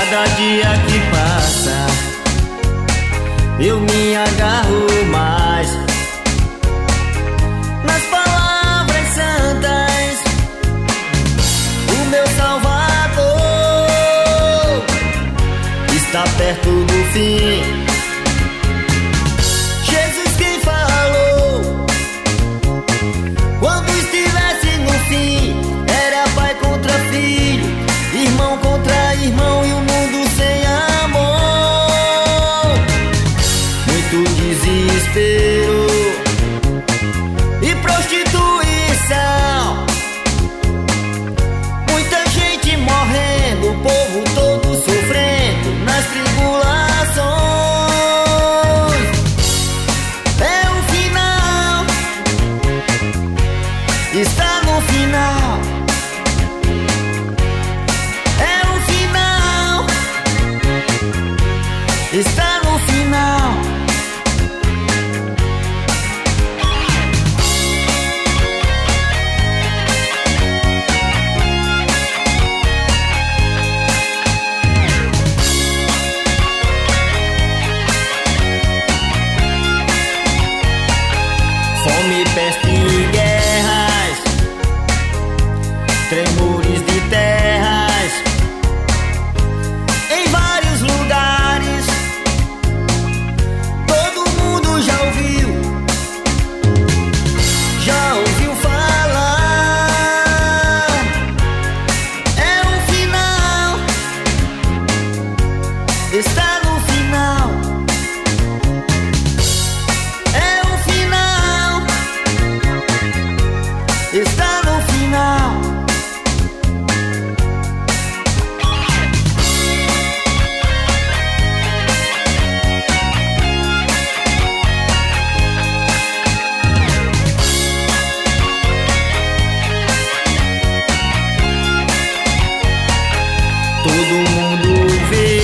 Cada dia que passa, eu me agarro mais nas palavras santas. O meu Salvador está perto do fim. Jesus quem falou, quando estivesse no fim, era pai contra filho, irmão contra irmão e o mundo sem amor. Muito desespero e prostituição, muita gente morrendo, o povo todo sofrendo nas tribulações. É o final, está no final. Está no final. Fome, peste e guerras, tremores de terras em vários lugares. Já ouviu falar? É o final, está no final. É o final, está no final. Todo mundo vê